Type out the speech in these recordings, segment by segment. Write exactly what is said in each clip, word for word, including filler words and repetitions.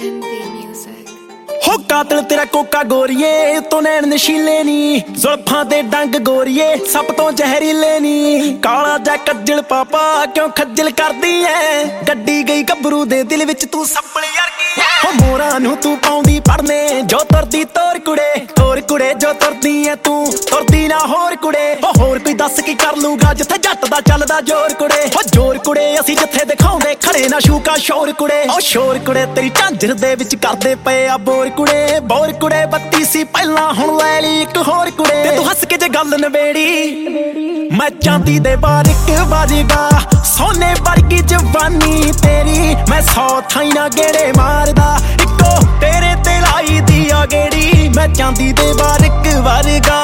Envy Music। हो कातल तेरा कोका गोरिए तो नैन नशीले नी जुल्फां ते डंग गोरिए सब तो जहरीले नी काला जा कज्जल पापा क्यों खज्जल करदी ऐ गड्डी गई गबरू दे दिल विच तू सप्पल वर्गी ऐ हो मोरा नू तू पाउंदी पड़ने जो तुरदी तोर कुड़े तोर कुड़े जो तुरदी ऐ तू तुरदी ना होर कुड़े हो होर कोई दस की कर लूगा जिथे जट दा चलदा जोर कुड़े हो जोर कुड़े असी जिथे दिखाउंदे खड़े ना शूका शोर कुड़े ओ शोर कुड़े तेरी झांजर दे विच करदे पए आ बोर कुड़े बोर कुड़े बत्ती सी पहला हुण लै ली इक होर कुड़े ते तू हस के जे गल नवेड़ी मैं चांदी दे बारिक बाजेगा सोने वर्गी जवानी तेरी मैं सौ थाई ना गेड़े मारदा इको तेरे ते लाई दी आ गेड़ी मैं चांदी दे बारिक वर्गा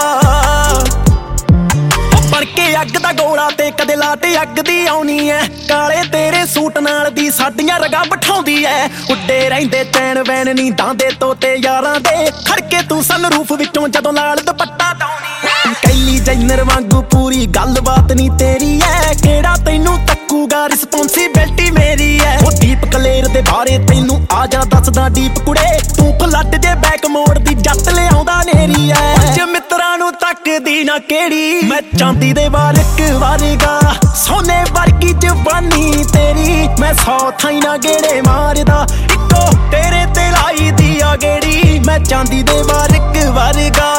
के अग दा गोला ते कदे लाटे अग दी आउनी ऐ काले तेरे सूट नाल दी साडियां रगा बिठाउंदी ऐ उड्डे रहिंदे चैन वैन नी दांदे तोते यारां दे खड़के तू सन रूफ विचों जदों लाल दुपट्टा दाउनी ऐ कैली जैनर वांगू पूरी गलबात नी तेरी ऐ केड़ा तैनू तक्कूगा रिस्पोंसिबिलिटी मेरी ऐ ओ दीप कलेर दे बारे तैनू आ जा दसदा डीप कुड़े तू फलट जे बैक मोड़ दी जट ले आउंदा नेरी ऐ ज मित्रां नू तकदी ना केड़ी मैं चांदी दे वारिक वारेगा सोने वर्गी जवानी तेरी मैं सौ थाई ना गेड़े मारदा इको तेरे ते लाई दी आ गेड़ी मैं चांदी दे वारिक वारेगा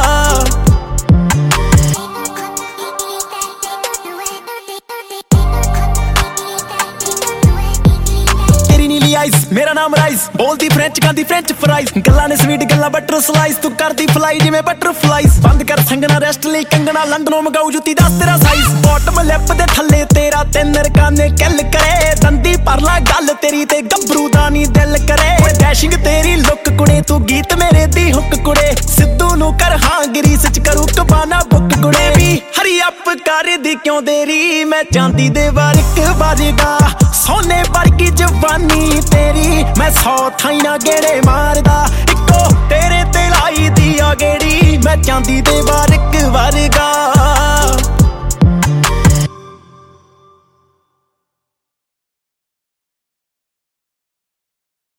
मेरा नाम राइस बोलती फ्रेंच खांदी फ्रेंच फ्राइज गल्लां ने स्वीट गल्लां बटर स्लाइस तू करदी फ्लाई जिवें बटरफ्लाइज बंद कर संगना रेस्ट लई कंगना लंडनों मंगाऊ जुत्ती दस तेरा साइज बॉटम लिप दे थल्ले तेरा तीन रकाने किल करे दंदी परला गल तेरी ते गबरू दा नी दिल करे डैशिंग तेरी लुक कुड़े तू गीत मेरे दी हुक कुड़े सिद्धू नू कर हां ग्रीस च करू कबाना बुक कुड़े भी हरी अप कर दी क्यों देरी मैं चांदी दे वारिक बाजेगा सोने वर्गी जवानी तेरी मैं सौ थाई ना गेड़े मारदा इको तेरे ते लाई दी आ गेड़ी मैं चांदी दे वारिक वर्गा